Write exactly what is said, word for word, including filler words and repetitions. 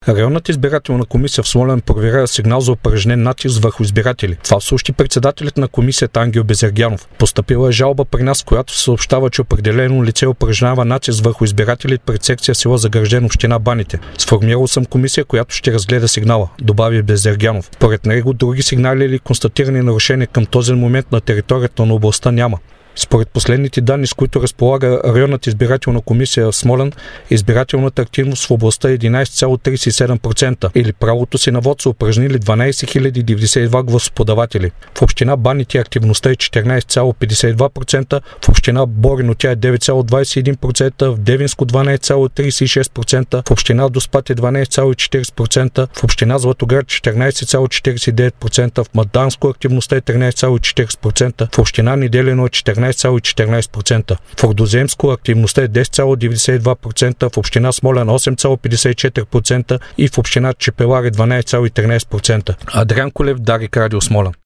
Районната избирателна комисия в Смолян проверява сигнал за упражнен натиск върху избиратели. Това съобщи председателят на комисията Ангел Безергянов. Постъпила е жалба при нас, в която се съобщава, че определено лице упражнява натиск върху избирателите пред секция село Загражден, община Баните. Сформирал съм комисия, която ще разгледа сигнала, добави Безергянов. Според него други сигнали или констатирани нарушения към този момент на територията на областта няма. Според последните данни, с които разполага районната избирателна комисия в Смолян, избирателната активност в областта е единайсет цяло трийсет и седем процента или правото си на вод са упражнили дванайсет хиляди деветдесет и два гласоподаватели. В община Баните активността е четиринайсет цяло петдесет и два процента, в община Борино тя е девет цяло двайсет и един процента, в Девинско дванайсет цяло трийсет и шест процента, в община Доспат е дванайсет цяло четирийсет процента, в община Златоград четиринайсет цяло четирийсет и девет процента, в Мадарско активността е тринайсет цяло четирийсет процента, в община Неделино е четиринайсет цяло четиринайсет процента. В Рудоземско активността е десет цяло деветдесет и два процента, в община Смолян осем цяло петдесет и четири процента и в община Чепеларе дванайсет цяло тринайсет процента. Адриан Колев, Дарик, Радио Смолян.